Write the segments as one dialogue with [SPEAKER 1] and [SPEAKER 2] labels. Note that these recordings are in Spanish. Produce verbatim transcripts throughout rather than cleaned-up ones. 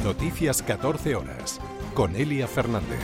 [SPEAKER 1] Noticias catorce horas, con Elia Fernández.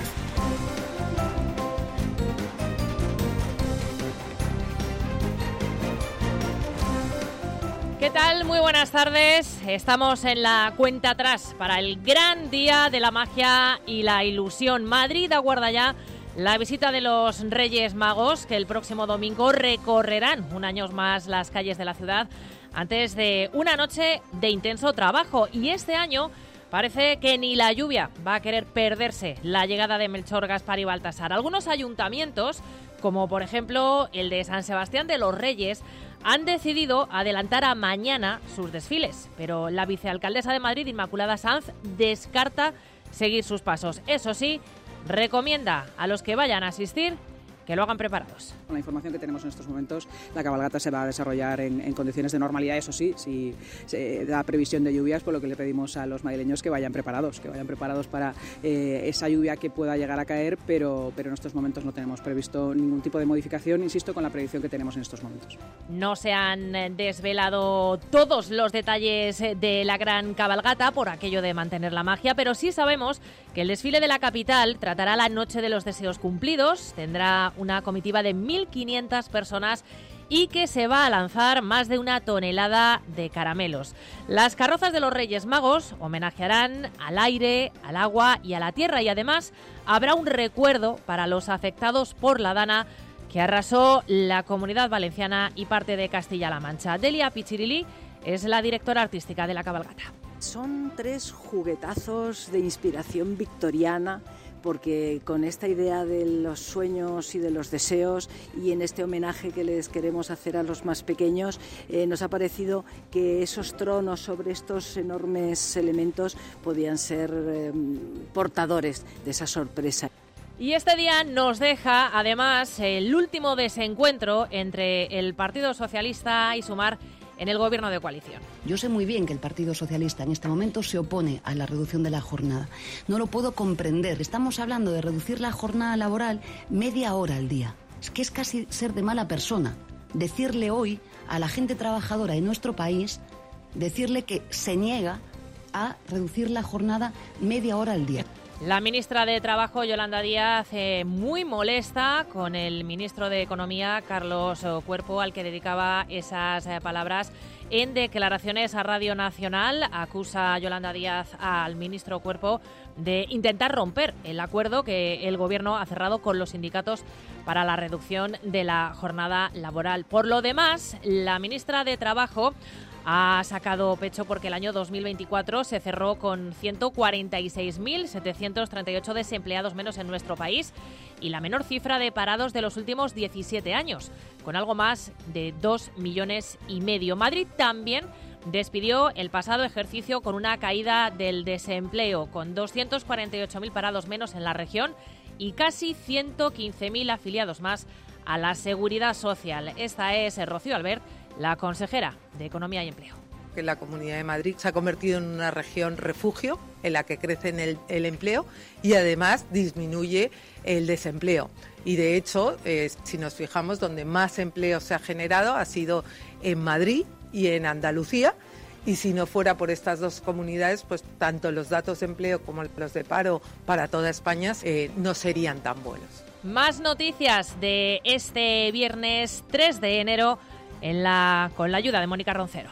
[SPEAKER 2] ¿Qué tal? Muy buenas tardes. Estamos en la cuenta atrás para el gran día de la magia y la ilusión. Madrid aguarda ya la visita de los Reyes Magos, que el próximo domingo recorrerán un año más las calles de la ciudad antes de una noche de intenso trabajo. Y este año parece que ni la lluvia va a querer perderse la llegada de Melchor, Gaspar y Baltasar. Algunos ayuntamientos, como por ejemplo el de San Sebastián de los Reyes, han decidido adelantar a mañana sus desfiles, pero la vicealcaldesa de Madrid, Inmaculada Sanz, descarta seguir sus pasos. Eso sí, recomienda a los que vayan a asistir que lo hagan preparados.
[SPEAKER 3] Con la información que tenemos en estos momentos, la cabalgata se va a desarrollar en, en condiciones de normalidad. Eso sí, si se da previsión de lluvias, por lo que le pedimos a los madrileños que vayan preparados, que vayan preparados para eh, esa lluvia que pueda llegar a caer, pero, pero en estos momentos no tenemos previsto ningún tipo de modificación, insisto, con la predicción que tenemos en estos momentos.
[SPEAKER 2] No se han desvelado todos los detalles de la gran cabalgata por aquello de mantener la magia, pero sí sabemos que el desfile de la capital tratará la Noche de los Deseos Cumplidos, tendrá una comitiva de mil quinientas personas y que se va a lanzar más de una tonelada de caramelos. Las carrozas de los Reyes Magos homenajearán al aire, al agua y a la tierra, y además habrá un recuerdo para los afectados por la dana que arrasó la Comunidad Valenciana y parte de Castilla-La Mancha. Delia Pichirilí es la directora artística de la cabalgata.
[SPEAKER 4] Son tres juguetazos de inspiración victoriana, porque con esta idea de los sueños y de los deseos y en este homenaje que les queremos hacer a los más pequeños, eh, nos ha parecido que esos tronos sobre estos enormes elementos podían ser eh, portadores de esa sorpresa.
[SPEAKER 2] Y este día nos deja, además, el último desencuentro entre el Partido Socialista y Sumar en el gobierno de coalición.
[SPEAKER 5] Yo sé muy bien que el Partido Socialista en este momento se opone a la reducción de la jornada. No lo puedo comprender. Estamos hablando de reducir la jornada laboral media hora al día. Es que es casi ser de mala persona. Decirle hoy a la gente trabajadora en nuestro país, decirle que se niega a reducir la jornada media hora al día.
[SPEAKER 2] La ministra de Trabajo, Yolanda Díaz, eh, muy molesta con el ministro de Economía, Carlos Cuerpo, al que dedicaba esas eh, palabras en declaraciones a Radio Nacional. Acusa Yolanda Díaz al ministro Cuerpo de intentar romper el acuerdo que el Gobierno ha cerrado con los sindicatos para la reducción de la jornada laboral. Por lo demás, la ministra de Trabajo ha sacado pecho porque el año dos mil veinticuatro se cerró con ciento cuarenta y seis mil setecientos treinta y ocho desempleados menos en nuestro país y la menor cifra de parados de los últimos diecisiete años, con algo más de dos millones y medio. Madrid también despidió el pasado ejercicio con una caída del desempleo, con doscientos cuarenta y ocho mil parados menos en la región y casi ciento quince mil afiliados más a la Seguridad Social. Esta es Rocío Albert, la consejera de Economía y Empleo.
[SPEAKER 6] Que la Comunidad de Madrid se ha convertido en una región refugio en la que crece el, el empleo y además disminuye el desempleo. Y de hecho, eh, si nos fijamos, donde más empleo se ha generado ha sido en Madrid y en Andalucía. Y si no fuera por estas dos comunidades, pues tanto los datos de empleo como los de paro para toda España eh, no serían tan buenos.
[SPEAKER 2] Más noticias de este viernes tres de enero en la, con la ayuda de Mónica Roncero.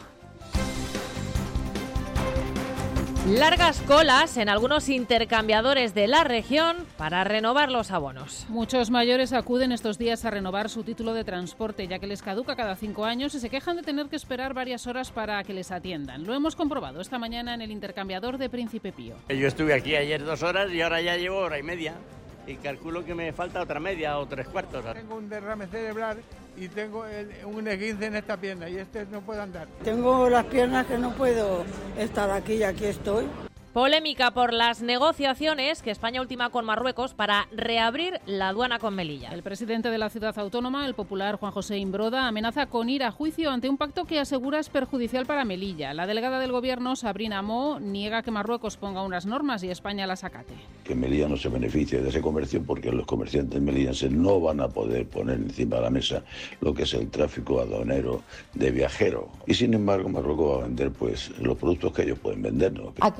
[SPEAKER 2] Largas colas en algunos intercambiadores de la región para renovar los abonos.
[SPEAKER 7] Muchos mayores acuden estos días a renovar su título de transporte, ya que les caduca cada cinco años y se quejan de tener que esperar varias horas para que les atiendan. Lo hemos comprobado esta mañana en el intercambiador de Príncipe Pío.
[SPEAKER 8] Yo estuve aquí ayer dos horas y ahora ya llevo hora y media. Y calculo que me falta otra media o tres cuartos.
[SPEAKER 9] Tengo un derrame cerebral y tengo el, un esguince en esta pierna y este no puedo andar.
[SPEAKER 10] Tengo las piernas que no puedo estar aquí y aquí estoy.
[SPEAKER 2] Polémica por las negociaciones que España ultima con Marruecos para reabrir la aduana con Melilla.
[SPEAKER 7] El presidente de la ciudad autónoma, el popular Juan José Imbroda, amenaza con ir a juicio ante un pacto que asegura es perjudicial para Melilla. La delegada del gobierno, Sabrina Mo, niega que Marruecos ponga unas normas y España las acate.
[SPEAKER 11] Que Melilla no se beneficie de ese comercio porque los comerciantes melillenses no van a poder poner encima de la mesa lo que es el tráfico aduanero de viajeros. Y sin embargo Marruecos va a vender pues los productos que ellos pueden vender, ¿no?
[SPEAKER 12] Aquí hablamos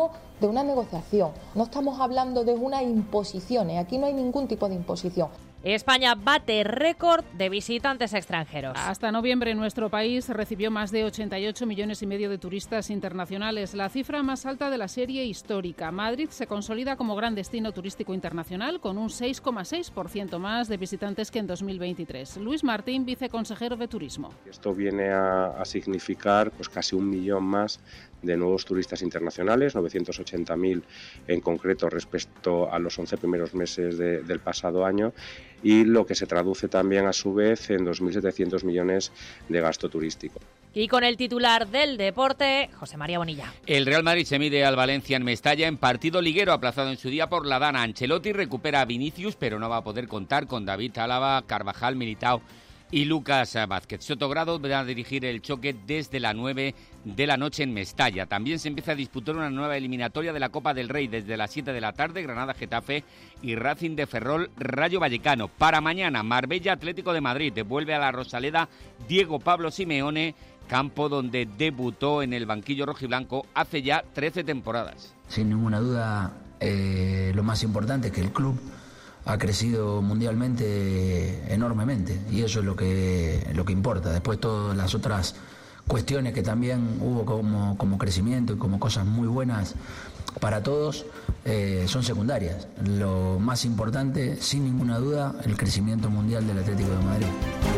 [SPEAKER 12] hablamos de una negociación, no estamos hablando de una imposición, ¿eh? Aquí no hay ningún tipo de imposición.
[SPEAKER 2] España bate récord de visitantes extranjeros.
[SPEAKER 7] Hasta noviembre nuestro país recibió más de ochenta y ocho millones y medio de turistas internacionales, la cifra más alta de la serie histórica. Madrid se consolida como gran destino turístico internacional con un seis coma seis por ciento más de visitantes que en dos mil veintitrés. Luis Martín, viceconsejero de Turismo.
[SPEAKER 13] Esto viene a, a significar pues casi un millón más de nuevos turistas internacionales, novecientos ochenta mil en concreto respecto a los once primeros meses de, del pasado año, y lo que se traduce también a su vez en dos mil setecientos millones de gasto turístico.
[SPEAKER 2] Y con el titular del deporte, José María Bonilla.
[SPEAKER 14] El Real Madrid se mide al Valencia en Mestalla en partido liguero aplazado en su día por la Dana. Ancelotti recupera a Vinicius, pero no va a poder contar con David Álava, Carvajal, Militao y Lucas Vázquez. Sotogrado va a dirigir el choque desde las nueve de la noche en Mestalla. También se empieza a disputar una nueva eliminatoria de la Copa del Rey desde las siete de la tarde, Granada-Getafe y Racing de Ferrol-Rayo Vallecano. Para mañana, Marbella-Atlético de Madrid. Devuelve a la Rosaleda Diego Pablo Simeone, campo donde debutó en el banquillo rojiblanco hace ya trece temporadas.
[SPEAKER 15] Sin ninguna duda, eh, lo más importante es que el club ha crecido mundialmente enormemente y eso es lo que, lo que importa. Después todas las otras cuestiones que también hubo como, como crecimiento y como cosas muy buenas para todos eh, son secundarias. Lo más importante, sin ninguna duda, el crecimiento mundial del Atlético de Madrid.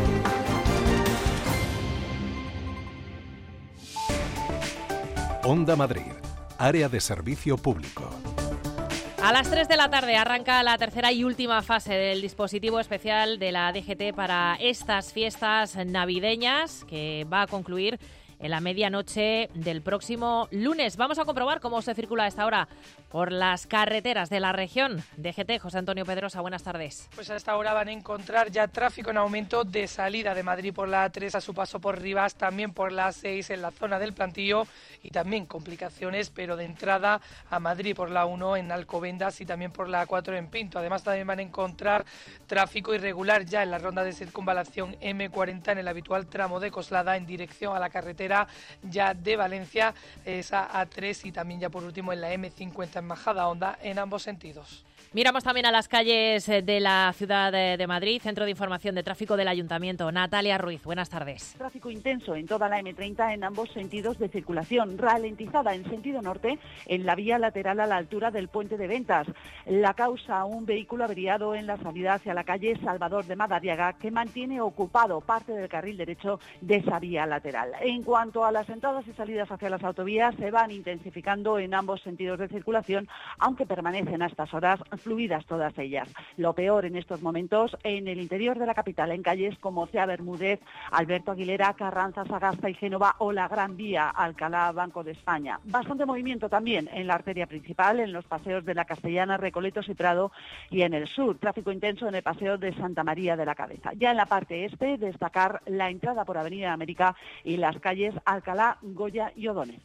[SPEAKER 1] Onda Madrid, área de servicio público.
[SPEAKER 2] A las tres de la tarde arranca la tercera y última fase del dispositivo especial de la D G T para estas fiestas navideñas, que va a concluir en la medianoche del próximo lunes. Vamos a comprobar cómo se circula a esta hora por las carreteras de la región. D G T, José Antonio Pedrosa, buenas tardes.
[SPEAKER 16] Pues a esta hora van a encontrar ya tráfico en aumento de salida de Madrid por la A tres a su paso por Rivas, también por la A seis en la zona del Plantío y también complicaciones, pero de entrada a Madrid por la A uno en Alcobendas y también por la A cuatro en Pinto. Además también van a encontrar tráfico irregular ya en la ronda de circunvalación eme cuarenta en el habitual tramo de Coslada en dirección a la carretera ya de Valencia, esa A tres, y también ya por último en la eme cincuenta en Majadahonda en ambos sentidos.
[SPEAKER 2] Miramos también a las calles de la ciudad de Madrid. Centro de Información de Tráfico del Ayuntamiento. Natalia Ruiz, buenas tardes.
[SPEAKER 17] Tráfico intenso en toda la eme treinta en ambos sentidos de circulación, ralentizada en sentido norte en la vía lateral a la altura del Puente de Ventas. La causa, un vehículo averiado en la salida hacia la calle Salvador de Madariaga, que mantiene ocupado parte del carril derecho de esa vía lateral. En cuanto a las entradas y salidas hacia las autovías, se van intensificando en ambos sentidos de circulación, aunque permanecen a estas horas fluidas todas ellas. Lo peor en estos momentos en el interior de la capital, en calles como Cea Bermúdez, Alberto Aguilera, Carranza, Sagasta y Génova o la Gran Vía, Alcalá, Banco de España. Bastante movimiento también en la arteria principal, en los paseos de la Castellana, Recoletos y Prado, y en el sur, tráfico intenso en el paseo de Santa María de la Cabeza. Ya en la parte este, destacar la entrada por Avenida América y las calles Alcalá, Goya y O'Donnell.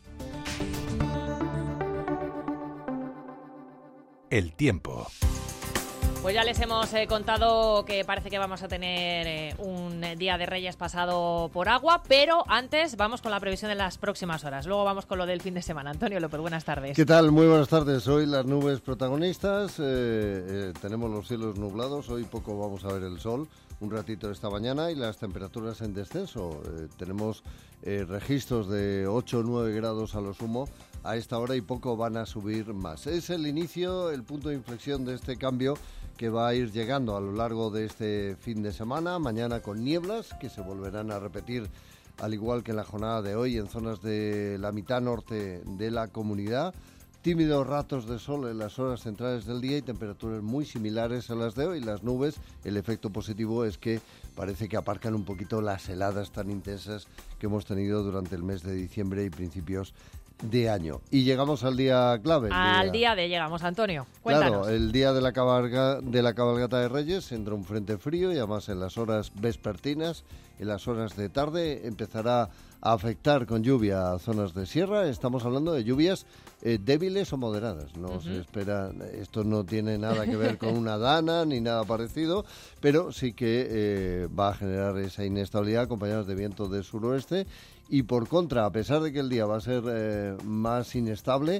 [SPEAKER 1] El tiempo.
[SPEAKER 2] Pues ya les hemos eh, contado que parece que vamos a tener eh, un Día de Reyes pasado por agua, pero antes vamos con la previsión de las próximas horas. Luego vamos con lo del fin de semana. Antonio López, buenas tardes.
[SPEAKER 18] ¿Qué tal? Muy buenas tardes. Hoy las nubes protagonistas, eh, eh, tenemos los cielos nublados, hoy poco vamos a ver el sol, un ratito esta mañana, y las temperaturas en descenso. Eh, tenemos eh, registros de ocho o nueve grados a lo sumo a esta hora y poco van a subir más. Es el inicio, el punto de inflexión de este cambio que va a ir llegando a lo largo de este fin de semana, mañana con nieblas que se volverán a repetir al igual que en la jornada de hoy en zonas de la mitad norte de la comunidad, tímidos ratos de sol en las horas centrales del día y temperaturas muy similares a las de hoy. Las nubes, el efecto positivo es que parece que aparcan un poquito las heladas tan intensas que hemos tenido durante el mes de diciembre y principios de año. Y llegamos al día clave.
[SPEAKER 2] Al día, día de llegamos, Antonio. Cuéntanos.
[SPEAKER 18] Claro, el día de la, cabalga, de la cabalgata de Reyes entra un frente frío y además en las horas vespertinas, en las horas de tarde, empezará a afectar con lluvia a zonas de sierra. Estamos hablando de lluvias eh, débiles o moderadas. No uh-huh. se espera, esto no tiene nada que ver con una dana ni nada parecido, pero sí que eh, va a generar esa inestabilidad acompañados de viento del suroeste. Y por contra, a pesar de que el día va a ser eh, más inestable,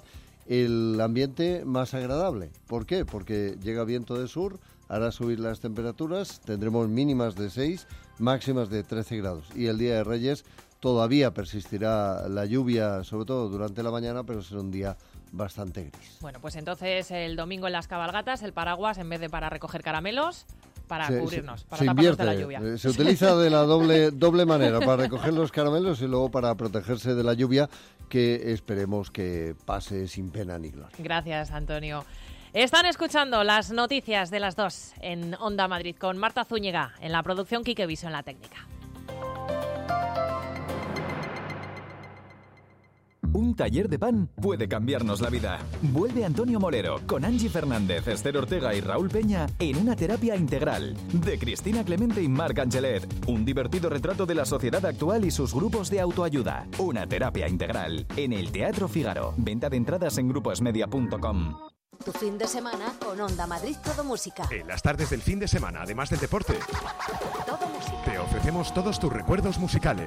[SPEAKER 18] el ambiente más agradable. ¿Por qué? Porque llega viento de sur, hará subir las temperaturas, tendremos mínimas de seis, máximas de trece grados. Y el Día de Reyes todavía persistirá la lluvia, sobre todo durante la mañana, pero será un día bastante gris.
[SPEAKER 2] Bueno, pues entonces el domingo en las cabalgatas, el paraguas, en vez de para recoger caramelos, para
[SPEAKER 18] se,
[SPEAKER 2] cubrirnos,
[SPEAKER 18] se,
[SPEAKER 2] para
[SPEAKER 18] se
[SPEAKER 2] taparnos
[SPEAKER 18] invierte,
[SPEAKER 2] de la lluvia.
[SPEAKER 18] Se utiliza de la doble, doble manera, para recoger los caramelos y luego para protegerse de la lluvia, que esperemos que pase sin pena ni gloria.
[SPEAKER 2] Gracias, Antonio. Están escuchando las noticias de las dos en Onda Madrid con Marta Zúñiga, en la producción, Quique Viso en la técnica.
[SPEAKER 19] Un taller de pan puede cambiarnos la vida. Vuelve Antonio Molero con Angie Fernández, Esther Ortega y Raúl Peña en una terapia integral de Cristina Clemente y Marc Angelet. Un divertido retrato de la sociedad actual y sus grupos de autoayuda. Una terapia integral en el Teatro Fígaro. Venta de entradas en gruposmedia punto com.
[SPEAKER 20] Tu fin de semana con Onda Madrid Todo Música.
[SPEAKER 1] En las tardes del fin de semana, además del deporte,
[SPEAKER 20] Todo Música.
[SPEAKER 1] te ofrecemos todos tus recuerdos musicales.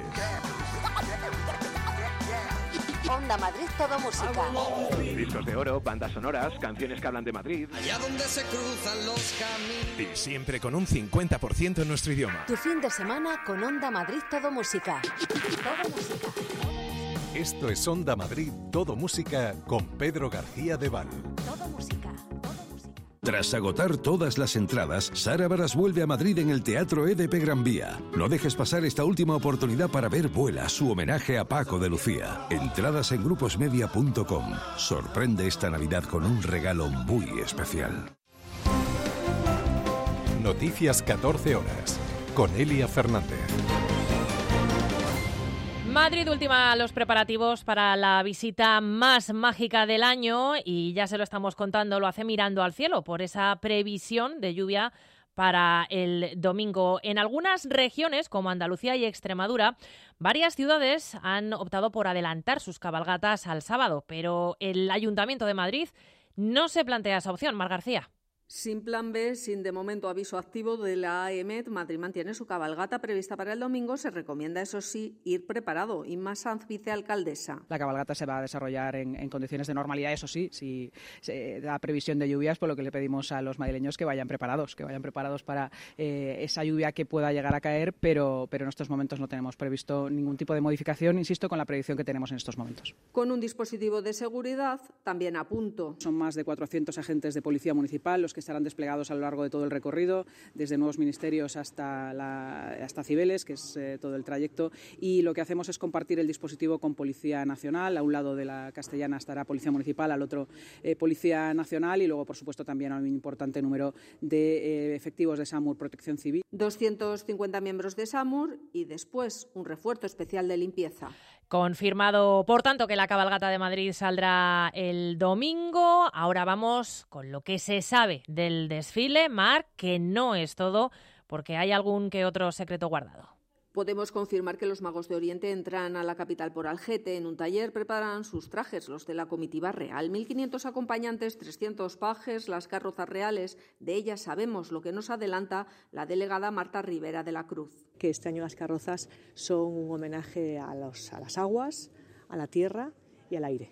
[SPEAKER 20] Onda Madrid Todo Música.
[SPEAKER 1] Discos de oro, bandas sonoras, canciones que hablan de Madrid.
[SPEAKER 21] Allá donde se cruzan los caminos.
[SPEAKER 1] Y siempre con un cincuenta por ciento en nuestro idioma.
[SPEAKER 20] Tu fin de semana con Onda Madrid Todo Música. Todo Música.
[SPEAKER 1] Esto es Onda Madrid Todo Música con Pedro García de Val.
[SPEAKER 20] Todo Música.
[SPEAKER 22] Tras agotar todas las entradas, Sara Baras vuelve a Madrid en el Teatro E D P Gran Vía. No dejes pasar esta última oportunidad para ver Vuela, su homenaje a Paco de Lucía. Entradas en gruposmedia punto com. Sorprende esta Navidad con un regalo muy especial.
[SPEAKER 1] Noticias catorce horas con Elia Fernández.
[SPEAKER 2] Madrid ultima los preparativos para la visita más mágica del año y ya se lo estamos contando, lo hace mirando al cielo por esa previsión de lluvia para el domingo. En algunas regiones, como Andalucía y Extremadura, varias ciudades han optado por adelantar sus cabalgatas al sábado, pero el Ayuntamiento de Madrid no se plantea esa opción. Mar García.
[SPEAKER 23] Sin plan B, sin de momento aviso activo de la A E M E T, Madrid mantiene su cabalgata prevista para el domingo. Se recomienda, eso sí, ir preparado. Inma Sanz, vicealcaldesa.
[SPEAKER 3] La cabalgata se va a desarrollar en, en condiciones de normalidad, eso sí, si se da previsión de lluvias, por lo que le pedimos a los madrileños que vayan preparados, que vayan preparados para eh, esa lluvia que pueda llegar a caer, pero, pero en estos momentos no tenemos previsto ningún tipo de modificación, insisto, con la previsión que tenemos en estos momentos.
[SPEAKER 23] Con un dispositivo de seguridad también a punto.
[SPEAKER 3] Son más de cuatrocientos agentes de policía municipal los que estarán desplegados a lo largo de todo el recorrido, desde nuevos ministerios hasta, la, hasta Cibeles, que es eh, todo el trayecto, y lo que hacemos es compartir el dispositivo con Policía Nacional. A un lado de la Castellana estará Policía Municipal, al otro eh, Policía Nacional, y luego, por supuesto, también un importante número de eh, efectivos de SAMUR Protección Civil.
[SPEAKER 23] doscientos cincuenta miembros de SAMUR y después un refuerzo especial de limpieza.
[SPEAKER 2] Confirmado, por tanto, que la cabalgata de Madrid saldrá el domingo. Ahora vamos con lo que se sabe del desfile, Mar, que no es todo, porque hay algún que otro secreto guardado.
[SPEAKER 23] Podemos confirmar que los magos de Oriente entran a la capital por Algete. En un taller preparan sus trajes, los de la comitiva real. mil quinientos acompañantes, trescientos pajes, las carrozas reales. De ellas sabemos lo que nos adelanta la delegada Marta Rivera de la Cruz.
[SPEAKER 24] Que este año las carrozas son un homenaje a, los, a las aguas, a la tierra y al aire.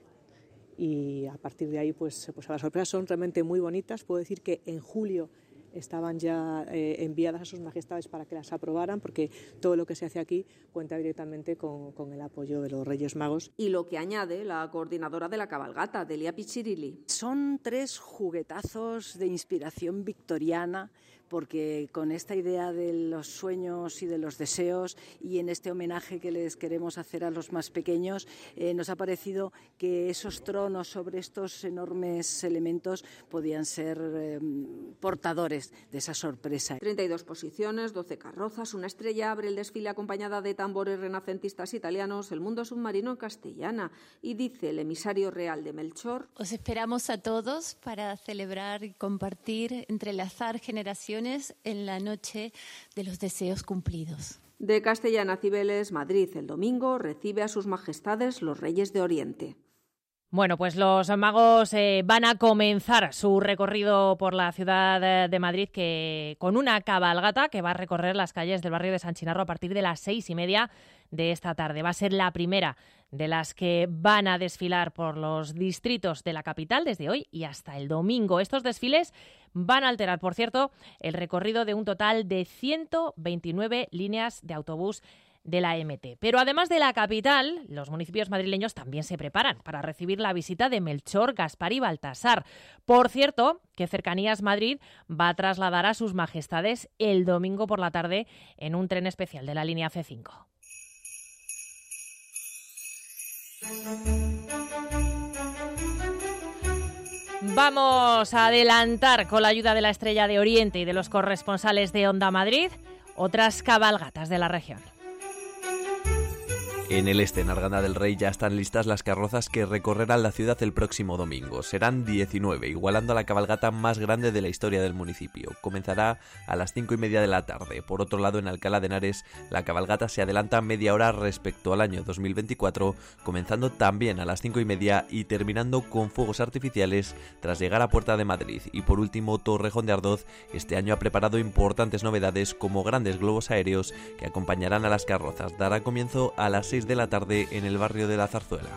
[SPEAKER 24] Y a partir de ahí, pues, pues las sorpresas son realmente muy bonitas. Puedo decir que en julio estaban ya eh, enviadas a sus majestades para que las aprobaran, porque todo lo que se hace aquí cuenta directamente con, con el apoyo de los Reyes Magos.
[SPEAKER 23] Y lo que añade la coordinadora de la cabalgata, Delia Pichirilli.
[SPEAKER 4] Son tres juguetazos de inspiración victoriana, porque con esta idea de los sueños y de los deseos y en este homenaje que les queremos hacer a los más pequeños, eh, nos ha parecido que esos tronos sobre estos enormes elementos podían ser eh, portadores de esa sorpresa.
[SPEAKER 23] treinta y dos posiciones, doce carrozas, una estrella abre el desfile acompañada de tambores renacentistas italianos, el mundo submarino en castellana, y dice el emisario real de Melchor:
[SPEAKER 25] os esperamos a todos para celebrar y compartir, entrelazar generaciones en la noche de los deseos cumplidos.
[SPEAKER 23] De Castellana a Cibeles, Madrid, el domingo recibe a sus majestades los Reyes de Oriente.
[SPEAKER 2] Bueno, pues los magos eh, van a comenzar su recorrido por la ciudad de Madrid que con una cabalgata que va a recorrer las calles del barrio de San Chinarro a partir de las seis y media de esta tarde. Va a ser la primera de las que van a desfilar por los distritos de la capital desde hoy y hasta el domingo. Estos desfiles van a alterar, por cierto, el recorrido de un total de ciento veintinueve líneas de autobús de la M T. Pero además de la capital, los municipios madrileños también se preparan para recibir la visita de Melchor, Gaspar y Baltasar. Por cierto, que Cercanías Madrid va a trasladar a sus majestades el domingo por la tarde en un tren especial de la línea C cinco. Vamos a adelantar, con la ayuda de la Estrella de Oriente y de los corresponsales de Onda Madrid, otras cabalgatas de la región.
[SPEAKER 5] En el este, en Arganda del Rey, ya están listas las carrozas que recorrerán la ciudad el próximo domingo. Serán diecinueve, igualando a la cabalgata más grande de la historia del municipio. Comenzará a las cinco y media de la tarde. Por otro lado, en Alcalá de Henares, la cabalgata se adelanta media hora respecto al año dos mil veinticuatro, comenzando también a las cinco y media y terminando con fuegos artificiales tras llegar a Puerta de Madrid. Y por último, Torrejón de Ardoz este año ha preparado importantes novedades como grandes globos aéreos que acompañarán a las carrozas. Dará comienzo a las seis de la tarde en el barrio de la Zarzuela.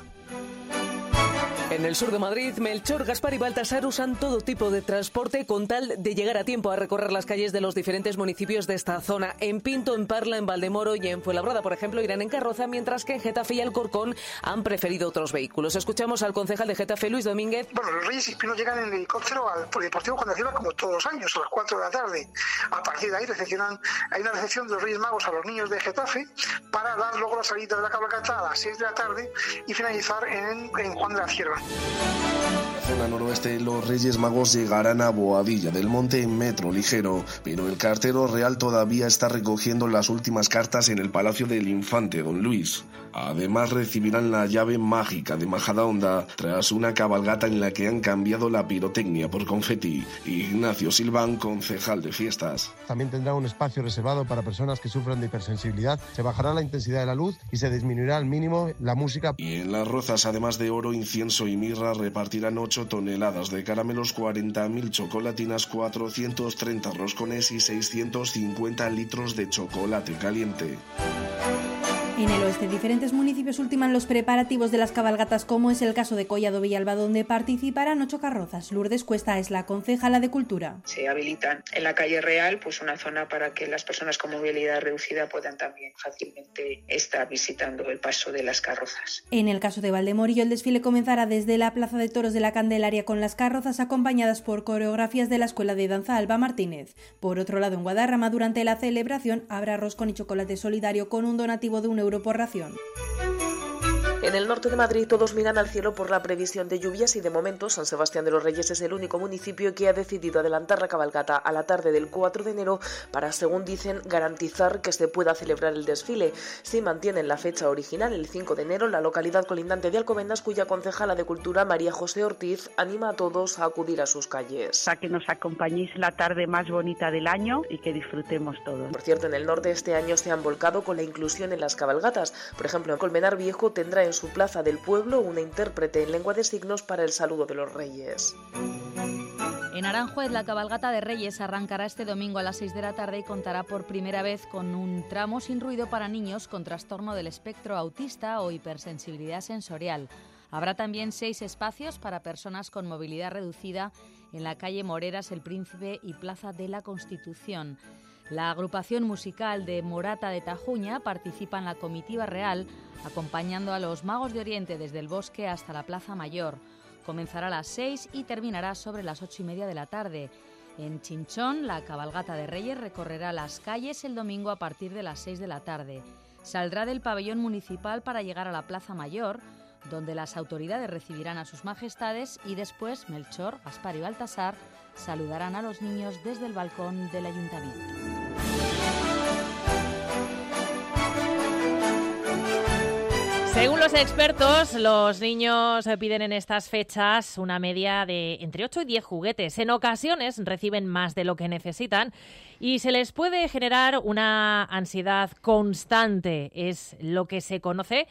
[SPEAKER 6] En el sur de Madrid, Melchor, Gaspar y Baltasar usan todo tipo de transporte con tal de llegar a tiempo a recorrer las calles de los diferentes municipios de esta zona. En Pinto, en Parla, en Valdemoro y en Fuenlabrada, por ejemplo, irán en carroza, mientras que en Getafe y Alcorcón han preferido otros vehículos. Escuchamos al concejal de Getafe, Luis Domínguez.
[SPEAKER 8] Bueno, los Reyes Hispinos llegan en helicóptero al Polideportivo Juan de Aceba como todos los años, a las cuatro de la tarde. A partir de ahí recepcionan, hay una recepción de los Reyes Magos a los niños de Getafe para dar luego la salida de la cabalgata a las seis de la tarde y finalizar en, en Juan de la Cierva.
[SPEAKER 9] En la zona noroeste, los Reyes Magos llegarán a Boadilla del Monte en metro ligero, pero el cartero real todavía está recogiendo las últimas cartas en el Palacio del Infante Don Luis. Además, recibirán la llave mágica de Majadahonda tras una cabalgata en la que han cambiado la pirotecnia por confeti. Ignacio Silván, concejal de fiestas.
[SPEAKER 10] También tendrá un espacio reservado para personas que sufran de hipersensibilidad. Se bajará la intensidad de la luz y se disminuirá al mínimo la música.
[SPEAKER 9] Y en Las Rozas, además de oro, incienso y mirra, repartirán ocho toneladas de caramelos, cuarenta mil chocolatinas, cuatrocientos treinta roscones y seiscientos cincuenta litros de chocolate caliente.
[SPEAKER 26] En el oeste, diferentes municipios ultiman los preparativos de las cabalgatas, como es el caso de Collado Villalba, donde participarán ocho carrozas. Lourdes Cuesta es la concejala de Cultura.
[SPEAKER 27] Se habilitan en la calle Real pues una zona para que las personas con movilidad reducida puedan también fácilmente estar visitando el paso de las carrozas.
[SPEAKER 26] En el caso de Valdemorillo, el desfile comenzará desde la Plaza de Toros de la Candelaria con las carrozas acompañadas por coreografías de la Escuela de Danza Alba Martínez. Por otro lado, en Guadarrama, durante la celebración, habrá roscón y chocolate solidario con un donativo de un euro por ración.
[SPEAKER 6] En el norte de Madrid todos miran al cielo por la previsión de lluvias y de momento San Sebastián de los Reyes es el único municipio que ha decidido adelantar la cabalgata a la tarde del cuatro de enero para, según dicen, garantizar que se pueda celebrar el desfile. Si mantienen la fecha original, el cinco de enero, la localidad colindante de Alcobendas, cuya concejala de Cultura, María José Ortiz, anima a todos a acudir a sus calles.
[SPEAKER 28] A que nos acompañéis la tarde más bonita del año y que disfrutemos todos.
[SPEAKER 6] Por cierto, en el norte este año se han volcado con la inclusión en las cabalgatas. Por ejemplo, en Colmenar Viejo tendrá en su plaza del pueblo una intérprete en lengua de signos para el saludo de los Reyes.
[SPEAKER 29] En Aranjuez, la cabalgata de Reyes arrancará este domingo a las seis de la tarde y contará por primera vez con un tramo sin ruido para niños con trastorno del espectro autista o hipersensibilidad sensorial. Habrá también seis espacios para personas con movilidad reducida en la calle Moreras, El Príncipe y Plaza de la Constitución. La agrupación musical de Morata de Tajuña participa en la comitiva real, acompañando a los Magos de Oriente desde el Bosque hasta la Plaza Mayor. Comenzará a las seis y terminará sobre las ocho y media de la tarde. En Chinchón, la cabalgata de Reyes recorrerá las calles el domingo a partir de las seis de la tarde. Saldrá del pabellón municipal para llegar a la Plaza Mayor, donde las autoridades recibirán a sus majestades y después Melchor, Gaspar y Baltasar saludarán a los niños desde el balcón del ayuntamiento.
[SPEAKER 2] Según los expertos, los niños piden en estas fechas una media de entre ocho y diez juguetes. En ocasiones reciben más de lo que necesitan y se les puede generar una ansiedad constante. Es lo que se conoce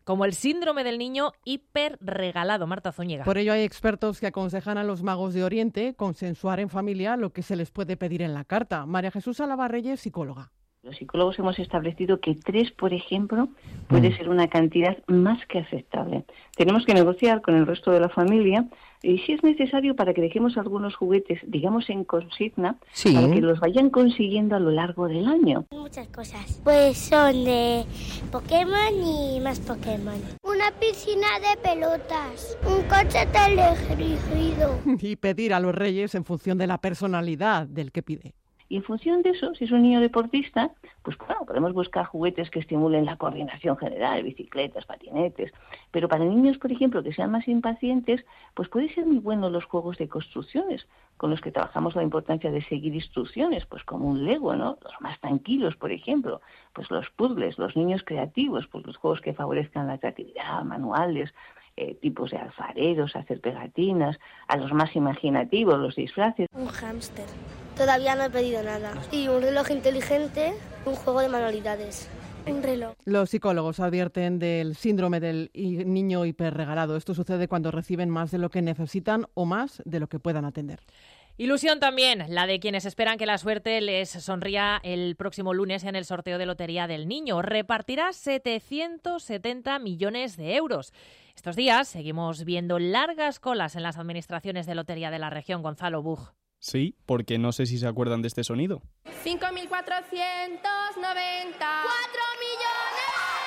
[SPEAKER 2] como el síndrome del niño hiperregalado. Marta Zúñiga.
[SPEAKER 7] Por ello hay expertos que aconsejan a los magos de Oriente consensuar en familia lo que se les puede pedir en la carta. María Jesús Álava Reyes, psicóloga.
[SPEAKER 11] Los psicólogos hemos establecido que tres, por ejemplo, puede ser una cantidad más que aceptable. Tenemos que negociar con el resto de la familia y si es necesario para que dejemos algunos juguetes, digamos, en consigna, sí, para que los vayan consiguiendo a lo largo del año.
[SPEAKER 12] Muchas cosas. Pues son de Pokémon y más Pokémon. Una piscina de pelotas, un coche teledirigido.
[SPEAKER 7] Y pedir a los reyes en función de la personalidad del que pide.
[SPEAKER 11] Y en función de eso, si es un niño deportista, pues claro, podemos buscar juguetes que estimulen la coordinación general, bicicletas, patinetes. Pero para niños, por ejemplo, que sean más impacientes, pues puede ser muy bueno los juegos de construcciones, con los que trabajamos la importancia de seguir instrucciones, pues como un Lego, ¿no? Los más tranquilos, por ejemplo, pues los puzzles, los niños creativos, pues los juegos que favorezcan la creatividad, manuales, Eh, tipos de alfareros, hacer pegatinas, a los más imaginativos, los disfraces.
[SPEAKER 12] Un hámster. Todavía no he pedido nada. Y un reloj inteligente, un juego de manualidades. Un reloj.
[SPEAKER 7] Los psicólogos advierten del síndrome del niño hiperregalado. Esto sucede cuando reciben más de lo que necesitan o más de lo que puedan atender.
[SPEAKER 2] Ilusión también, la de quienes esperan que la suerte les sonría el próximo lunes en el sorteo de Lotería del Niño. Repartirá setecientos setenta millones de euros. Estos días seguimos viendo largas colas en las administraciones de lotería de la región. Gonzalo Bug.
[SPEAKER 13] Sí, porque no sé si se acuerdan de este sonido.
[SPEAKER 14] cinco mil cuatrocientos noventa. ¡cuatro millones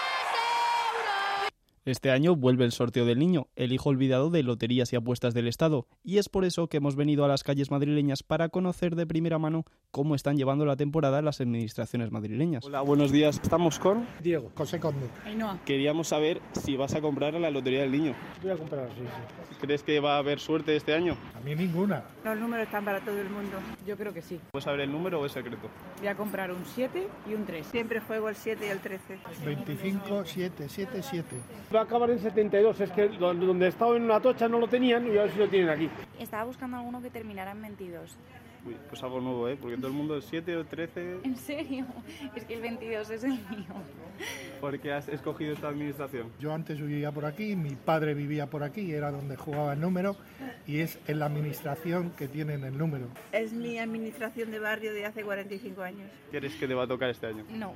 [SPEAKER 14] de euros!
[SPEAKER 13] Este año vuelve el sorteo del niño, el hijo olvidado de Loterías y Apuestas del Estado, y es por eso que hemos venido a las calles madrileñas para conocer de primera mano cómo están llevando la temporada las administraciones madrileñas.
[SPEAKER 15] Hola, buenos días. Estamos con
[SPEAKER 16] Diego, José Conde.
[SPEAKER 15] Ainhoa. Queríamos saber si vas a comprar a la Lotería del Niño.
[SPEAKER 16] Voy a comprar, sí, sí.
[SPEAKER 15] ¿Crees que va a haber suerte este año?
[SPEAKER 16] A mí ninguna.
[SPEAKER 17] Los números están para todo el mundo. Yo creo que sí.
[SPEAKER 15] ¿Puedes saber el número o es secreto?
[SPEAKER 17] Voy a comprar un siete y un tres. Siempre juego el siete y el trece.
[SPEAKER 16] veinticinco, siete, siete, siete.
[SPEAKER 18] Va a acabar en setenta y dos. Es que donde estaba en una tocha no lo tenían y a ver si lo tienen aquí.
[SPEAKER 30] Estaba buscando alguno que terminara en veintidós.
[SPEAKER 15] Uy, pues algo nuevo, ¿eh? Porque todo el mundo es siete o trece...
[SPEAKER 30] ¿En serio? Es que el veintidós es el mío.
[SPEAKER 15] ¿Por qué has escogido esta administración?
[SPEAKER 16] Yo antes vivía por aquí, mi padre vivía por aquí, era donde jugaba el número, y es en la administración que tienen el número.
[SPEAKER 30] Es mi administración de barrio de hace cuarenta y cinco años.
[SPEAKER 15] ¿Quieres que te va a tocar este año?
[SPEAKER 30] No.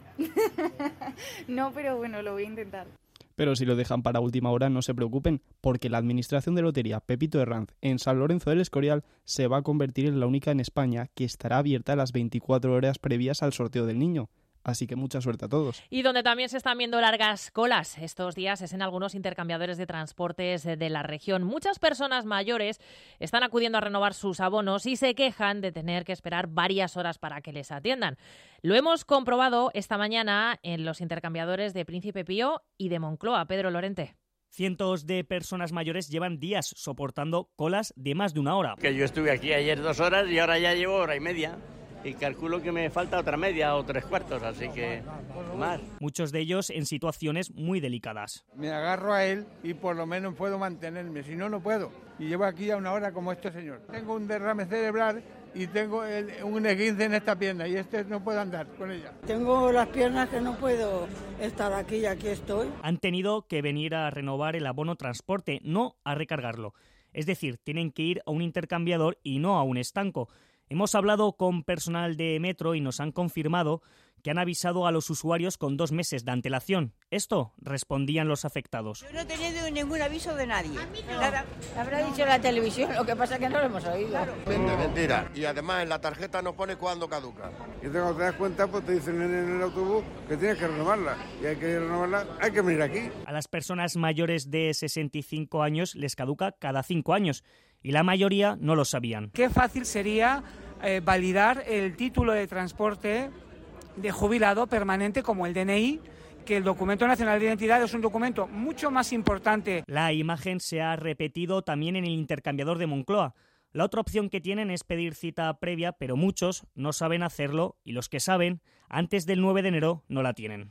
[SPEAKER 30] No, pero bueno, lo voy a intentar.
[SPEAKER 13] Pero si lo dejan para última hora, no se preocupen, porque la Administración de Lotería Pepito Herranz en San Lorenzo del Escorial se va a convertir en la única en España que estará abierta las veinticuatro horas previas al sorteo del niño. Así que mucha suerte a todos.
[SPEAKER 2] Y donde también se están viendo largas colas estos días es en algunos intercambiadores de transportes de la región. Muchas personas mayores están acudiendo a renovar sus abonos y se quejan de tener que esperar varias horas para que les atiendan. Lo hemos comprobado esta mañana en los intercambiadores de Príncipe Pío y de Moncloa. Pedro Lorente.
[SPEAKER 31] Cientos de personas mayores llevan días soportando colas de más de una hora.
[SPEAKER 32] Que yo estuve aquí ayer dos horas y ahora ya llevo hora y media. Y calculo que me falta otra media o tres cuartos, así que más.
[SPEAKER 31] Muchos de ellos en situaciones muy delicadas.
[SPEAKER 33] Me agarro a él y por lo menos puedo mantenerme, si no, no puedo. Y llevo aquí a una hora como este señor. Tengo un derrame cerebral y tengo el, un esguince en esta pierna y este no puedo andar con ella.
[SPEAKER 34] Tengo las piernas que no puedo estar aquí y aquí estoy.
[SPEAKER 31] Han tenido que venir a renovar el abono transporte, no a recargarlo. Es decir, tienen que ir a un intercambiador y no a un estanco. Hemos hablado con personal de Metro y nos han confirmado que han avisado a los usuarios con dos meses de antelación. Esto respondían los afectados.
[SPEAKER 34] Yo no he tenido ningún aviso de nadie. No. Nada. Habrá dicho la televisión, lo que pasa es que no lo hemos oído. Claro.
[SPEAKER 35] Mentira, mentira. Y además en la tarjeta no pone cuándo caduca.
[SPEAKER 36] Y cuando te das cuenta, pues te dicen en el autobús que tienes que renovarla. Y hay que renovarla, hay que venir aquí.
[SPEAKER 31] A las personas mayores de sesenta y cinco años les caduca cada cinco años. Y la mayoría no lo sabían.
[SPEAKER 37] Qué fácil sería eh, validar el título de transporte de jubilado permanente como el D N I, que el documento nacional de identidad es un documento mucho más importante.
[SPEAKER 31] La imagen se ha repetido también en el intercambiador de Moncloa. La otra opción que tienen es pedir cita previa, pero muchos no saben hacerlo y los que saben, antes del nueve de enero no la tienen.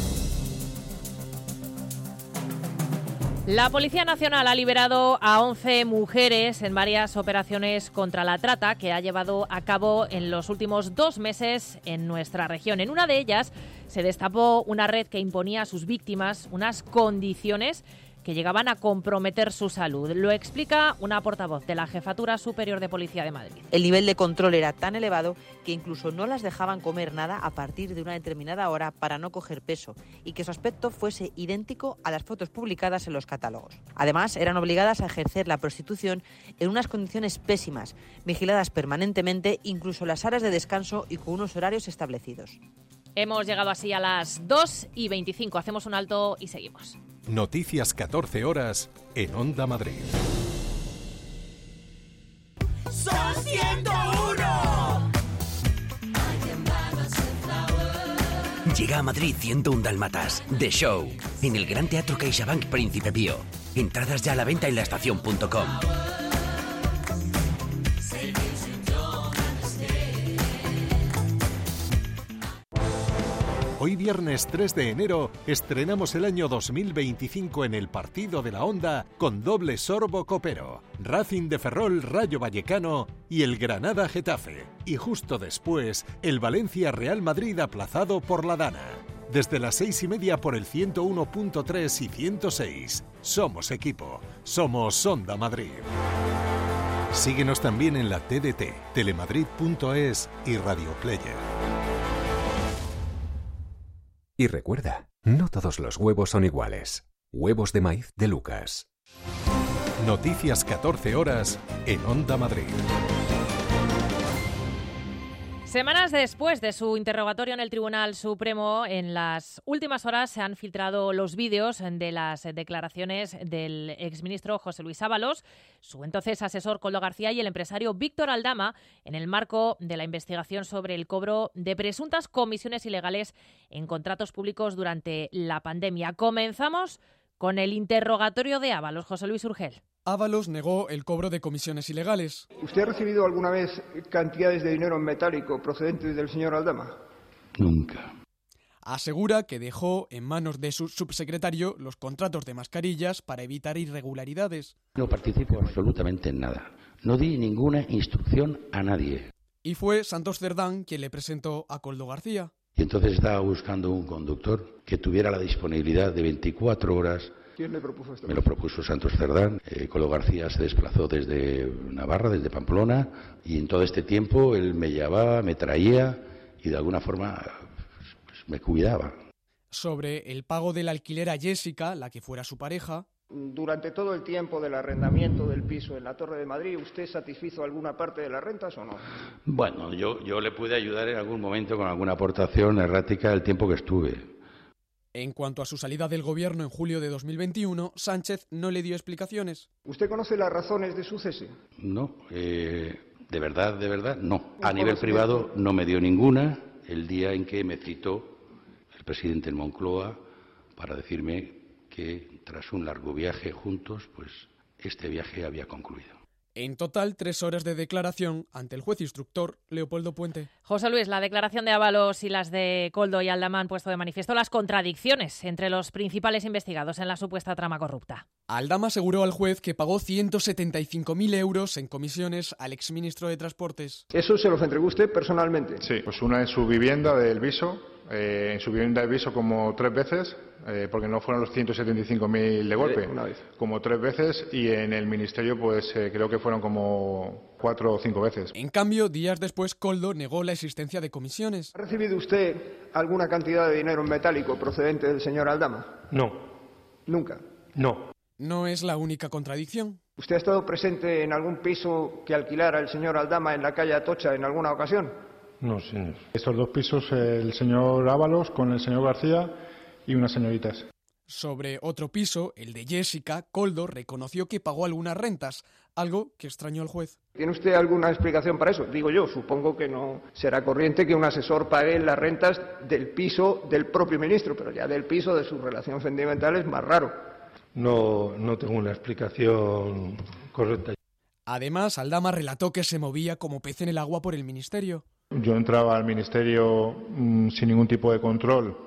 [SPEAKER 2] La Policía Nacional ha liberado a once mujeres en varias operaciones contra la trata que ha llevado a cabo en los últimos dos meses en nuestra región. En una de ellas se destapó una red que imponía a sus víctimas unas condiciones que llegaban a comprometer su salud. Lo explica una portavoz de la Jefatura Superior de Policía de Madrid.
[SPEAKER 1] El nivel de control era tan elevado que incluso no las dejaban comer nada a partir de una determinada hora para no coger peso y que su aspecto fuese idéntico a las fotos publicadas en los catálogos. Además, eran obligadas a ejercer la prostitución en unas condiciones pésimas, vigiladas permanentemente, incluso en las áreas de descanso y con unos horarios establecidos.
[SPEAKER 2] Hemos llegado así a las dos y veinticinco. Hacemos un alto y seguimos.
[SPEAKER 3] Noticias catorce horas en Onda Madrid.
[SPEAKER 4] Son ciento uno. Llega a Madrid ciento uno Dálmatas, The Show, en el Gran Teatro CaixaBank Príncipe Pío. Entradas ya a la venta en laestacion punto com.
[SPEAKER 3] Hoy viernes tres de enero estrenamos el año dos mil veinticinco en el partido de la Onda con doble sorbo copero, Racing de Ferrol Rayo Vallecano y el Granada Getafe. Y justo después, el Valencia Real Madrid aplazado por la Dana. Desde las seis y media por el ciento uno punto tres y ciento seis. Somos equipo, somos Onda Madrid. Síguenos también en la T D T, telemadrid punto es y Radio Player.
[SPEAKER 5] Y recuerda, no todos los huevos son iguales. Huevos de maíz de Lucas.
[SPEAKER 3] Noticias catorce horas en Onda Madrid.
[SPEAKER 2] Semanas después de su interrogatorio en el Tribunal Supremo, en las últimas horas se han filtrado los vídeos de las declaraciones del exministro José Luis Ábalos, su entonces asesor Koldo García y el empresario Víctor Aldama en el marco de la investigación sobre el cobro de presuntas comisiones ilegales en contratos públicos durante la pandemia. Comenzamos con el interrogatorio de Ábalos. José Luis Urgel.
[SPEAKER 8] Ábalos negó el cobro de comisiones ilegales.
[SPEAKER 9] ¿Usted ha recibido alguna vez cantidades de dinero en metálico procedentes del señor Aldama?
[SPEAKER 8] Nunca. Asegura que dejó en manos de su subsecretario los contratos de mascarillas para evitar irregularidades.
[SPEAKER 10] No participo absolutamente en nada. No di ninguna instrucción a nadie.
[SPEAKER 8] Y fue Santos Cerdán quien le presentó a Koldo García.
[SPEAKER 10] Y entonces estaba buscando un conductor que tuviera la disponibilidad de veinticuatro horas.
[SPEAKER 9] ¿Quién le propuso esto?
[SPEAKER 10] Me lo propuso Santos Cerdán. Eh, Koldo García se desplazó desde Navarra, desde Pamplona, y en todo este tiempo él me llevaba, me traía y de alguna forma pues, me cuidaba.
[SPEAKER 8] Sobre el pago del alquiler a Jessica, la que fuera su pareja.
[SPEAKER 9] Durante todo el tiempo del arrendamiento del piso en la Torre de Madrid, ¿usted satisfizo alguna parte de las rentas o no?
[SPEAKER 10] Bueno, yo, yo le pude ayudar en algún momento con alguna aportación errática el tiempo que estuve.
[SPEAKER 8] En cuanto a su salida del gobierno en julio de dos mil veintiuno, Sánchez no le dio explicaciones.
[SPEAKER 9] ¿Usted conoce las razones de su cese?
[SPEAKER 10] No, eh, de verdad, de verdad, no. A nivel privado no me dio ninguna el día en que me citó el presidente en Moncloa para decirme que tras un largo viaje juntos, pues este viaje había concluido.
[SPEAKER 8] En total, tres horas de declaración ante el juez instructor Leopoldo Puente.
[SPEAKER 2] José Luis, la declaración de Ábalos y las de Koldo y Aldama han puesto de manifiesto las contradicciones entre los principales investigados en la supuesta trama corrupta.
[SPEAKER 8] Aldama aseguró al juez que pagó ciento setenta y cinco mil euros en comisiones al exministro de Transportes.
[SPEAKER 9] ¿Eso se los entregó usted personalmente?
[SPEAKER 19] Sí, pues una en su vivienda del Viso, eh, en su vivienda del Viso como tres veces, eh, porque no fueron los ciento setenta y cinco mil de golpe,
[SPEAKER 9] una vez.
[SPEAKER 19] Como tres veces, y en el ministerio pues eh, creo que fueron como cuatro o cinco veces.
[SPEAKER 8] En cambio, días después, Koldo negó la existencia de comisiones.
[SPEAKER 9] ¿Ha recibido usted alguna cantidad de dinero en metálico procedente del señor Aldama?
[SPEAKER 19] No.
[SPEAKER 9] ¿Nunca?
[SPEAKER 19] No.
[SPEAKER 8] No es la única contradicción.
[SPEAKER 9] ¿Usted ha estado presente en algún piso que alquilara el señor Aldama en la calle Atocha en alguna ocasión?
[SPEAKER 19] No, señor. Estos dos pisos, el señor Ábalos con el señor García y unas señoritas.
[SPEAKER 8] Sobre otro piso, el de Jessica, Koldo reconoció que pagó algunas rentas, algo que extrañó al juez.
[SPEAKER 9] ¿Tiene usted alguna explicación para eso? Digo yo, supongo que no será corriente que un asesor pague las rentas del piso del propio ministro, pero ya del piso de su relación sentimental es más raro.
[SPEAKER 19] No, no tengo una explicación correcta.
[SPEAKER 8] Además, Aldama relató que se movía como pez en el agua por el ministerio.
[SPEAKER 19] Yo entraba al ministerio mmm, sin ningún tipo de control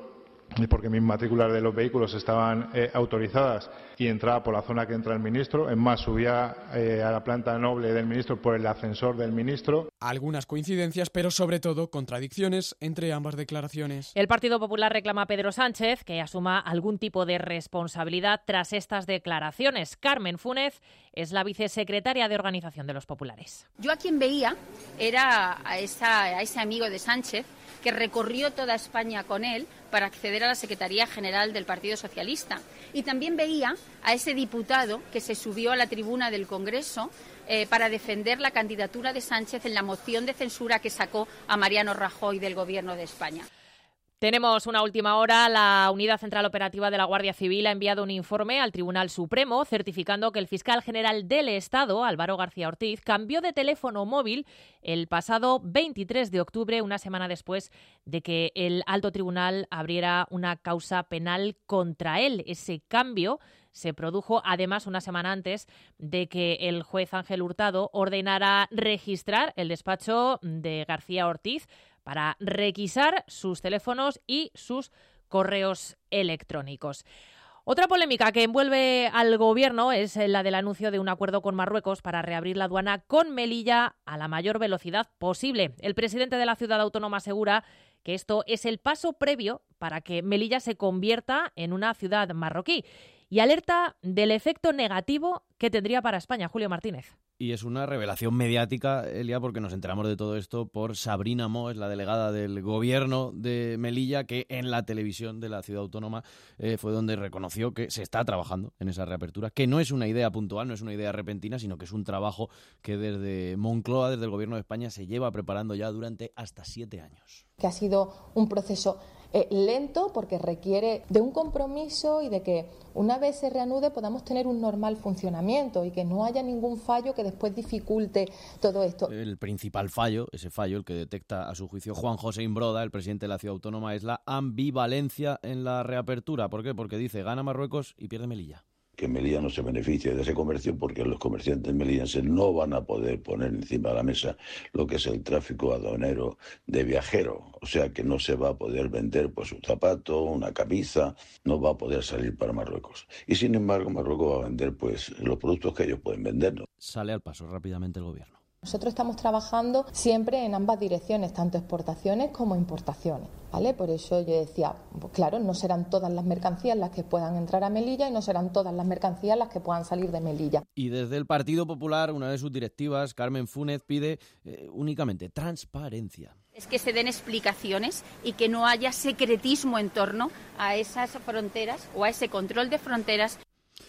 [SPEAKER 19] porque mis matrículas de los vehículos estaban eh, autorizadas y entraba por la zona que entra el ministro. Es más, subía eh, a la planta noble del ministro por el ascensor del ministro.
[SPEAKER 8] Algunas coincidencias, pero sobre todo contradicciones entre ambas declaraciones.
[SPEAKER 2] El Partido Popular reclama a Pedro Sánchez que asuma algún tipo de responsabilidad tras estas declaraciones. Carmen Fúnez es la vicesecretaria de Organización de los Populares.
[SPEAKER 6] Yo a quien veía era a, esa, a ese amigo de Sánchez que recorrió toda España con él para acceder a la Secretaría General del Partido Socialista. Y también veía a ese diputado que se subió a la tribuna del Congreso eh, para defender la candidatura de Sánchez en la moción de censura que sacó a Mariano Rajoy del Gobierno de España.
[SPEAKER 2] Tenemos una última hora. La Unidad Central Operativa de la Guardia Civil ha enviado un informe al Tribunal Supremo certificando que el fiscal general del Estado, Álvaro García Ortiz, cambió de teléfono móvil el pasado veintitrés de octubre, una semana después de que el alto tribunal abriera una causa penal contra él. Ese cambio se produjo además una semana antes de que el juez Ángel Hurtado ordenara registrar el despacho de García Ortiz para requisar sus teléfonos y sus correos electrónicos. Otra polémica que envuelve al Gobierno es la del anuncio de un acuerdo con Marruecos para reabrir la aduana con Melilla a la mayor velocidad posible. El presidente de la ciudad autónoma asegura que esto es el paso previo para que Melilla se convierta en una ciudad marroquí y alerta del efecto negativo que tendría para España. Julio Martínez.
[SPEAKER 7] Y es una revelación mediática, Elia, porque nos enteramos de todo esto por Sabrina Moes, la delegada del Gobierno de Melilla, que en la televisión de la ciudad autónoma eh, fue donde reconoció que se está trabajando en esa reapertura, que no es una idea puntual, no es una idea repentina, sino que es un trabajo que desde Moncloa, desde el Gobierno de España, se lleva preparando ya durante hasta siete años.
[SPEAKER 11] Que ha sido un proceso eh, lento porque requiere de un compromiso y de que una vez se reanude podamos tener un normal funcionamiento y que no haya ningún fallo que después dificulte todo esto.
[SPEAKER 7] El principal fallo, ese fallo, el que detecta a su juicio Juan José Imbroda, el presidente de la ciudad autónoma, es la ambivalencia en la reapertura. ¿Por qué? Porque dice gana Marruecos y pierde Melilla.
[SPEAKER 12] Que Melilla no se beneficie de ese comercio porque los comerciantes melillenses no van a poder poner encima de la mesa lo que es el tráfico aduanero de viajeros. O sea que no se va a poder vender pues un zapato, una camisa, no va a poder salir para Marruecos. Y sin embargo Marruecos va a vender pues los productos que ellos pueden vender, ¿no?
[SPEAKER 7] Sale al paso rápidamente el Gobierno.
[SPEAKER 11] Nosotros estamos trabajando siempre en ambas direcciones, tanto exportaciones como importaciones, ¿vale? Por eso yo decía, pues claro, no serán todas las mercancías las que puedan entrar a Melilla y no serán todas las mercancías las que puedan salir de Melilla.
[SPEAKER 7] Y desde el Partido Popular, una de sus directivas, Carmen Fúnez, pide eh, únicamente transparencia.
[SPEAKER 6] Es que se den explicaciones y que no haya secretismo en torno a esas fronteras o a ese control de fronteras.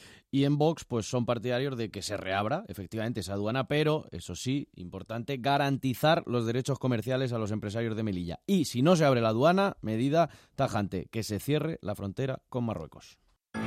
[SPEAKER 7] Y en Vox pues son partidarios de que se reabra efectivamente esa aduana, pero, eso sí, importante, garantizar los derechos comerciales a los empresarios de Melilla. Y si no se abre la aduana, medida tajante, que se cierre la frontera con Marruecos.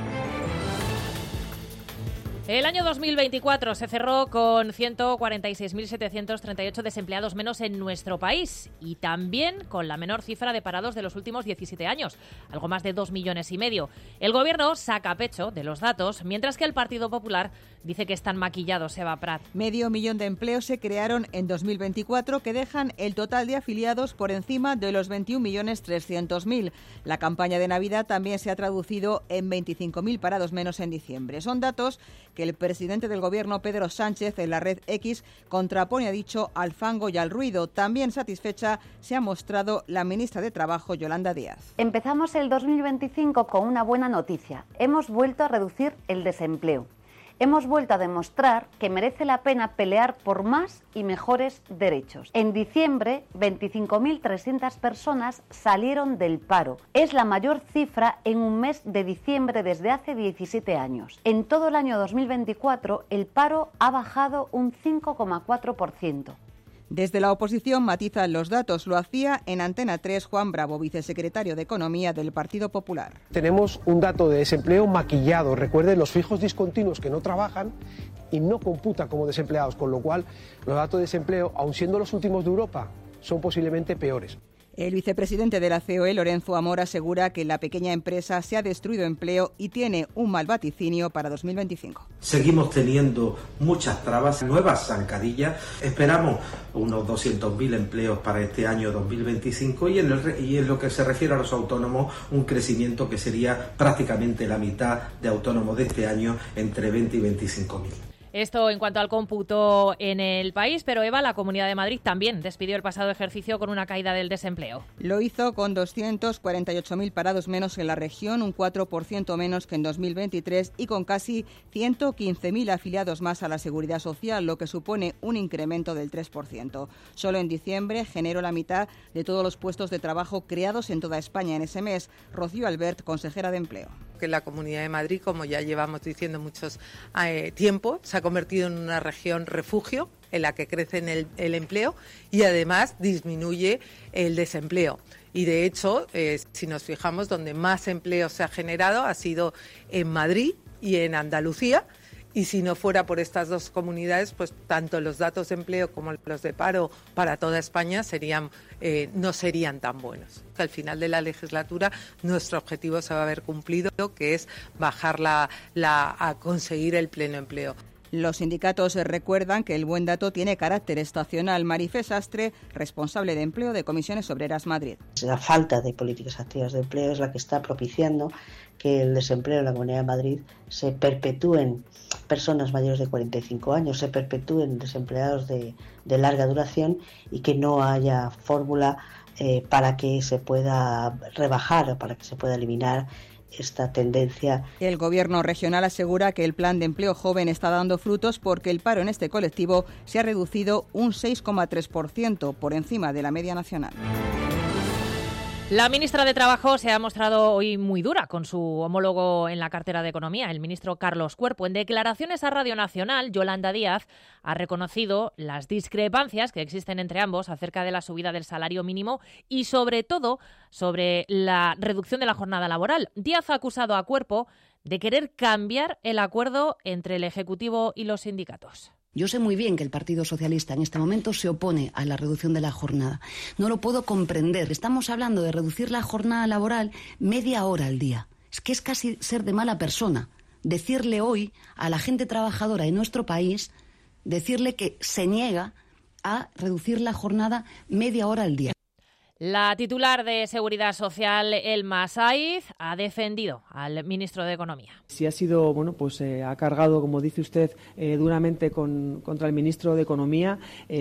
[SPEAKER 2] El año dos mil veinticuatro se cerró con ciento cuarenta y seis mil setecientos treinta y ocho desempleados menos en nuestro país y también con la menor cifra de parados de los últimos diecisiete años, algo más de dos millones y medio. El Gobierno saca pecho de los datos, mientras que el Partido Popular dice que están maquillados. Eva Prat.
[SPEAKER 14] Medio millón de empleos se crearon en dos mil veinticuatro, que dejan el total de afiliados por encima de los veintiún millones trescientos mil. La campaña de Navidad también se ha traducido en veinticinco mil parados menos en diciembre. Son datos que el presidente del Gobierno, Pedro Sánchez, en la red X, contrapone, ha dicho, al fango y al ruido. También satisfecha se ha mostrado la ministra de Trabajo, Yolanda Díaz.
[SPEAKER 17] Empezamos el dos mil veinticinco con una buena noticia. Hemos vuelto a reducir el desempleo. Hemos vuelto a demostrar que merece la pena pelear por más y mejores derechos. En diciembre, veinticinco mil trescientas personas salieron del paro. Es la mayor cifra en un mes de diciembre desde hace diecisiete años. En todo el año dos mil veinticuatro, el paro ha bajado un cinco coma cuatro por ciento.
[SPEAKER 14] Desde la oposición matizan los datos. Lo hacía en Antena tres Juan Bravo, vicesecretario de Economía del Partido Popular.
[SPEAKER 18] Tenemos un dato de desempleo maquillado. Recuerden, los fijos discontinuos que no trabajan y no computan como desempleados, con lo cual los datos de desempleo, aun siendo los últimos de Europa, son posiblemente peores.
[SPEAKER 14] El vicepresidente de la C O E, Lorenzo Amor, asegura que la pequeña empresa se ha destruido empleo y tiene un mal vaticinio para dos mil veinticinco.
[SPEAKER 13] Seguimos teniendo muchas trabas, nuevas zancadillas. Esperamos unos doscientos mil empleos para este año dos mil veinticinco y en, el, y en lo que se refiere a los autónomos, un crecimiento que sería prácticamente la mitad de autónomos de este año, entre veinte y veinticinco mil.
[SPEAKER 2] Esto en cuanto al cómputo en el país, pero Eva, la Comunidad de Madrid también despidió el pasado ejercicio con una caída del desempleo.
[SPEAKER 14] Lo hizo con doscientos cuarenta y ocho mil parados menos en la región, un cuatro por ciento menos que en dos mil veintitrés y con casi ciento quince mil afiliados más a la Seguridad Social, lo que supone un incremento del tres por ciento. Solo en diciembre generó la mitad de todos los puestos de trabajo creados en toda España en ese mes. Rocío Albert, consejera de Empleo.
[SPEAKER 15] Que la Comunidad de Madrid, como ya llevamos diciendo muchos eh, tiempo, se ha convertido en una región refugio en la que crece el, el empleo y además disminuye el desempleo. Y de hecho, eh, si nos fijamos, donde más empleo se ha generado ha sido en Madrid y en Andalucía. Y si no fuera por estas dos comunidades, pues tanto los datos de empleo como los de paro para toda España serían, eh, no serían tan buenos. Que al final de la legislatura nuestro objetivo se va a haber cumplido, que es bajar la, la, a conseguir el pleno empleo.
[SPEAKER 14] Los sindicatos recuerdan que el buen dato tiene carácter estacional. Marifé Sastre, responsable de empleo de Comisiones Obreras Madrid.
[SPEAKER 16] La falta de políticas activas de empleo es la que está propiciando que el desempleo en la Comunidad de Madrid se perpetúen personas mayores de cuarenta y cinco años, se perpetúen desempleados de, de larga duración y que no haya fórmula eh, para que se pueda rebajar o para que se pueda eliminar esta tendencia.
[SPEAKER 14] El Gobierno regional asegura que el plan de empleo joven está dando frutos porque el paro en este colectivo se ha reducido un seis coma tres por ciento por encima de la media nacional.
[SPEAKER 2] La ministra de Trabajo se ha mostrado hoy muy dura con su homólogo en la cartera de Economía, el ministro Carlos Cuerpo. En declaraciones a Radio Nacional, Yolanda Díaz ha reconocido las discrepancias que existen entre ambos acerca de la subida del salario mínimo y, sobre todo, sobre la reducción de la jornada laboral. Díaz ha acusado a Cuerpo de querer cambiar el acuerdo entre el Ejecutivo y los sindicatos.
[SPEAKER 20] Yo sé muy bien que el Partido Socialista en este momento se opone a la reducción de la jornada. No lo puedo comprender. Estamos hablando de reducir la jornada laboral media hora al día. Es que es casi ser de mala persona. Decirle hoy a la gente trabajadora en nuestro país, decirle que se niega a reducir la jornada media hora al día.
[SPEAKER 2] La titular de Seguridad Social, Elma Saiz, ha defendido al ministro de Economía.
[SPEAKER 21] Si ha sido, bueno, pues eh, ha cargado, como dice usted, eh, duramente con, contra el ministro de Economía.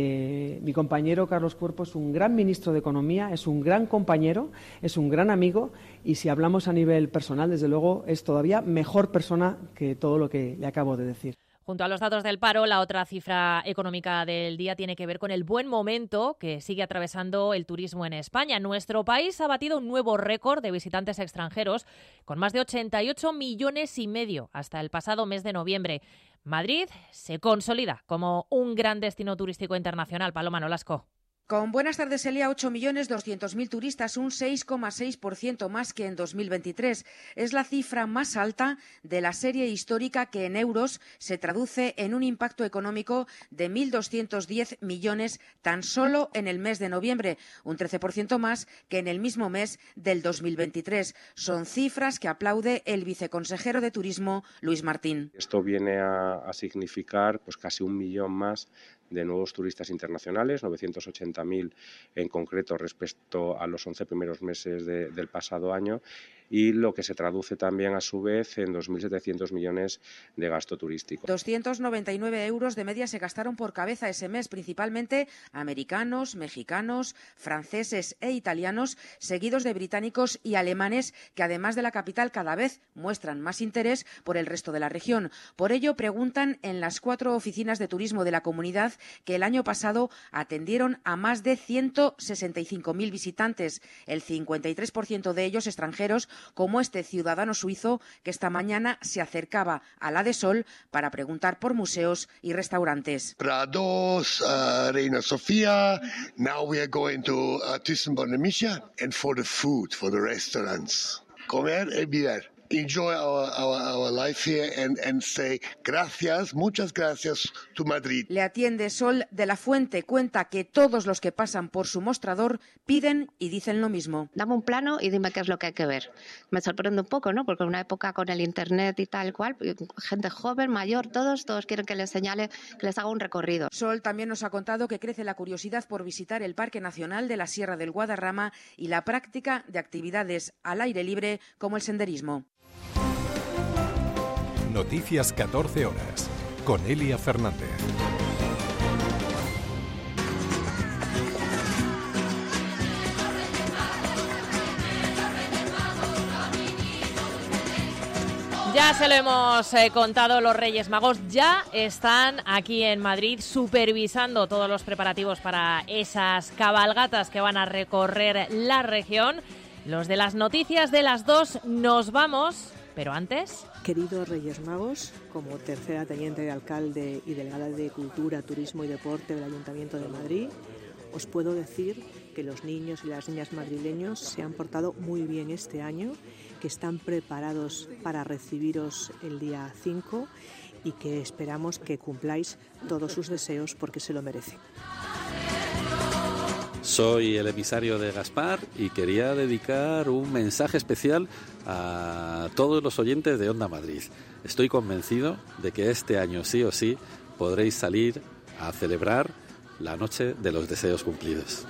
[SPEAKER 21] Eh, mi compañero Carlos Cuerpo es un gran ministro de Economía, es un gran compañero, es un gran amigo y si hablamos a nivel personal, desde luego, es todavía mejor persona que todo lo que le acabo de decir.
[SPEAKER 2] Junto a los datos del paro, la otra cifra económica del día tiene que ver con el buen momento que sigue atravesando el turismo en España. Nuestro país ha batido un nuevo récord de visitantes extranjeros con más de ochenta y ocho millones y medio hasta el pasado mes de noviembre. Madrid se consolida como un gran destino turístico internacional. Paloma Nolasco.
[SPEAKER 22] Con Buenas tardes, Elia, ocho millones doscientos mil turistas, un seis coma seis por ciento más que en dos mil veintitrés. Es la cifra más alta de la serie histórica que en euros se traduce en un impacto económico de mil doscientos diez millones tan solo en el mes de noviembre, un trece por ciento más que en el mismo mes del dos mil veintitrés. Son cifras que aplaude el viceconsejero de Turismo, Luis Martín.
[SPEAKER 23] Esto viene a, a significar pues casi un millón más de nuevos turistas internacionales, novecientos ochenta mil en concreto respecto a los once primeros meses de, del pasado año, y lo que se traduce también a su vez en dos mil setecientos millones de gasto turístico.
[SPEAKER 22] doscientos noventa y nueve euros de media se gastaron por cabeza ese mes, principalmente americanos, mexicanos, franceses e italianos, seguidos de británicos y alemanes, que además de la capital cada vez muestran más interés por el resto de la región. Por ello preguntan en las cuatro oficinas de turismo de la comunidad que el año pasado atendieron a más de ciento sesenta y cinco mil visitantes, el cincuenta y tres por ciento de ellos extranjeros, como este ciudadano suizo que esta mañana se acercaba a la de Sol para preguntar por museos y restaurantes.
[SPEAKER 24] Prados, uh, Reina Sofía, now we are going to uh, Thyssen-Bornemisza, and for the food, for the restaurants. Comer y beber. enjoy our, our, our life here and, and say gracias, muchas gracias to Madrid.
[SPEAKER 22] Le atiende Sol de la Fuente, cuenta que todos los que pasan por su mostrador piden y dicen lo mismo.
[SPEAKER 1] Dame un plano y dime qué es lo que hay que ver. Me sorprende un poco, ¿no? Porque en una época con el internet y tal cual, gente joven, mayor, todos, todos quieren que les señale, que les haga un recorrido.
[SPEAKER 22] Sol también nos ha contado que crece la curiosidad por visitar el Parque Nacional de la Sierra del Guadarrama y la práctica de actividades al aire libre como el senderismo.
[SPEAKER 3] Noticias catorce horas, con Elia Fernández.
[SPEAKER 2] Ya se lo hemos eh, contado, los Reyes Magos ya están aquí en Madrid supervisando todos los preparativos para esas cabalgatas que van a recorrer la región. Los de las noticias de las dos nos vamos, pero antes...
[SPEAKER 4] Queridos Reyes Magos, como tercera teniente de alcalde y delegada de Cultura, Turismo y Deporte del Ayuntamiento de Madrid, os puedo decir que los niños y las niñas madrileños se han portado muy bien este año, que están preparados para recibiros el día cinco y que esperamos que cumpláis todos sus deseos porque se lo merecen.
[SPEAKER 5] Soy el emisario de Gaspar y quería dedicar un mensaje especial a todos los oyentes de Onda Madrid. Estoy convencido de que este año sí o sí podréis salir a celebrar la noche de los deseos cumplidos.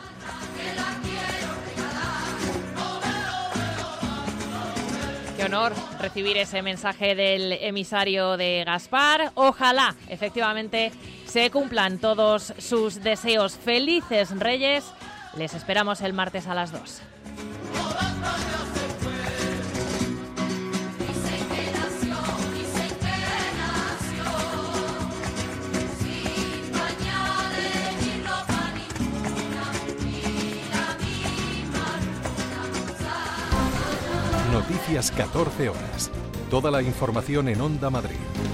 [SPEAKER 2] Qué honor recibir ese mensaje del emisario de Gaspar. Ojalá, efectivamente, se cumplan todos sus deseos. Felices Reyes. Les esperamos el martes a las dos.
[SPEAKER 3] Noticias catorce horas. Toda la información en Onda Madrid.